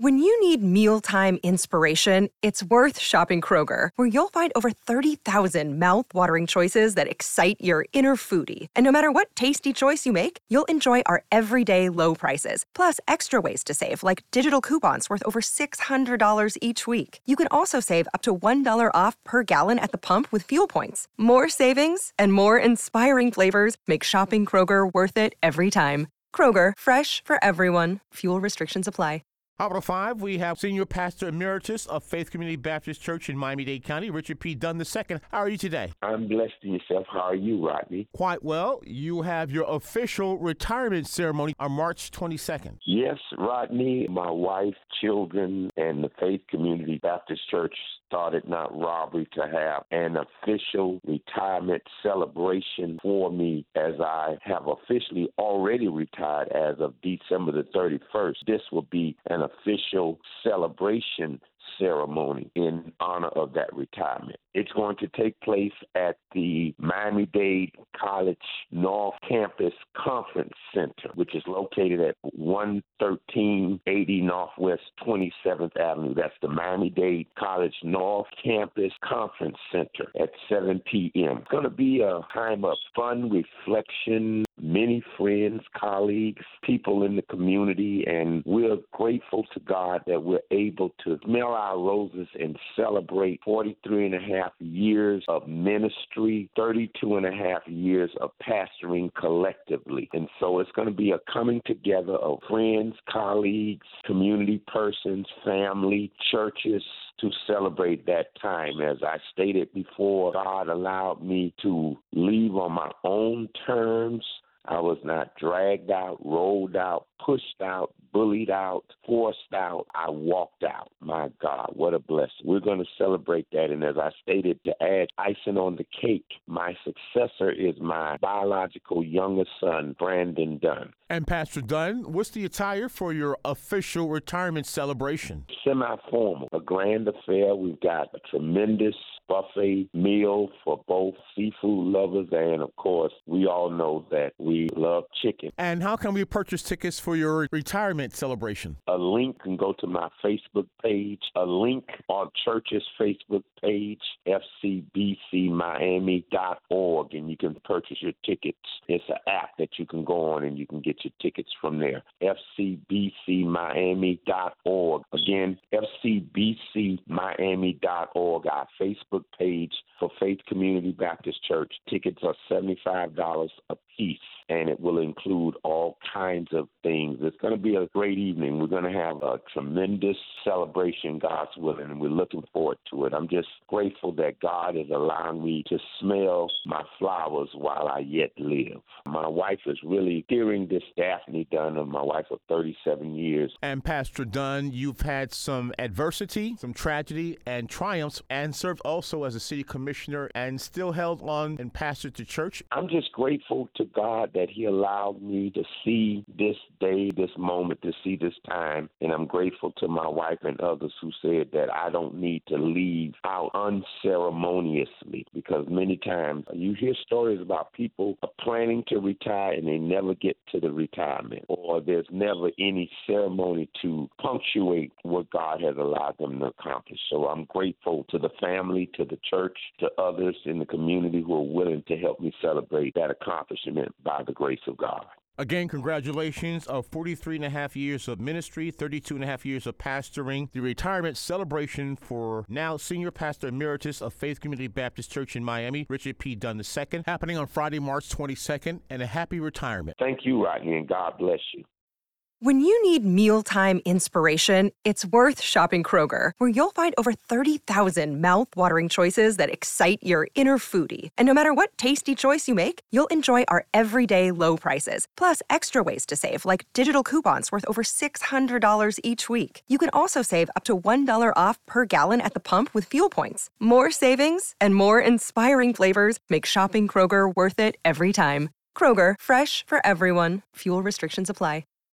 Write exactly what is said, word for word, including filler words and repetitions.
When you need mealtime inspiration, it's worth shopping Kroger, where you'll find over thirty thousand mouth-watering choices that excite your inner foodie. And no matter what tasty choice you make, you'll enjoy our everyday low prices, plus extra ways to save, like digital coupons worth over six hundred dollars each week. You can also save up to one dollar off per gallon at the pump with fuel points. More savings and more inspiring flavors make shopping Kroger worth it every time. Kroger, fresh for everyone. Fuel restrictions apply. Hour five, we have Senior Pastor Emeritus of Faith Community Baptist Church in Miami-Dade County, Richard P. Dunn the second. How are you today? I'm blessed in yourself. How are you, Rodney? Quite well. You have your official retirement ceremony on March twenty-second. Yes, Rodney, my wife, children, and the Faith Community Baptist Church started Not Robbery to have an official retirement celebration for me, as I have officially already retired as of December the thirty-first. This will be an official celebration ceremony in honor of that retirement. It's going to take place at the Miami-Dade College North Campus Conference Center, which is located at one thirteen eighty Northwest twenty-seventh Avenue. That's the Miami-Dade College North Campus Conference Center at seven p.m. It's going to be a time of fun, reflection, many friends, colleagues, people in the community, and we're grateful to God that we're able to smell our roses and celebrate forty-three and a half years of ministry, thirty-two and a half years of pastoring collectively. And so it's going to be a coming together of friends, colleagues, community persons, family, churches, to celebrate that time. As I stated before, God allowed me to leave on my own terms. I was not dragged out, rolled out, pushed out, bullied out, forced out. I walked out. My God, what a blessing. We're going to celebrate that. And as I stated, to add icing on the cake, my successor is my biological youngest son, Brandon Dunn. And Pastor Dunn, what's the attire for your official retirement celebration? Semi-formal, a grand affair. We've got a tremendous buffet meal for both seafood lovers, and of course, we all know that we love chicken. And how can we purchase tickets for your retirement celebration? A link can go to my Facebook page, a link on church's Facebook page, F C B C Miami dot org, and you can purchase your tickets. It's an app that you can go on and you can get your tickets from there. F C B C Miami dot org. Again, F C B C Miami dot org, our Facebook page for Faith Community Baptist Church. Tickets are seventy-five dollars a piece, and it will include all kinds of things. It's going to be a great evening. We're going to have a tremendous celebration, God's willing, and we're looking forward to it. I'm just grateful that God is allowing me to smell my flowers while I yet live. My wife is really hearing this, Daphne Dunn, of my wife of thirty-seven years. And Pastor Dunn, you've had some adversity, some tragedy, and triumphs, and served also as a city commissioner and still held on and pastored the church. I'm just grateful to God that he allowed me to see this day, this moment, to see this time. And I'm grateful to my wife and others who said that I don't need to leave out unceremoniously, because many times you hear stories about people planning to retire and they never get to the retirement, or there's never any ceremony to punctuate what God has allowed them to accomplish. So I'm grateful to the family, to the church, to others in the community who are willing to help me celebrate that accomplishment by the grace of God. Again, congratulations of forty-three and a half years of ministry, thirty-two and a half years of pastoring. The retirement celebration for now Senior Pastor Emeritus of Faith Community Baptist Church in Miami, Richard P. Dunn the second, happening on Friday, March twenty-second, and a happy retirement. Thank you, Rodney, and God bless you. When you need mealtime inspiration, it's worth shopping Kroger, where you'll find over thirty thousand mouth-watering choices that excite your inner foodie. And no matter what tasty choice you make, you'll enjoy our everyday low prices, plus extra ways to save, like digital coupons worth over six hundred dollars each week. You can also save up to one dollar off per gallon at the pump with fuel points. More savings and more inspiring flavors make shopping Kroger worth it every time. Kroger, fresh for everyone. Fuel restrictions apply.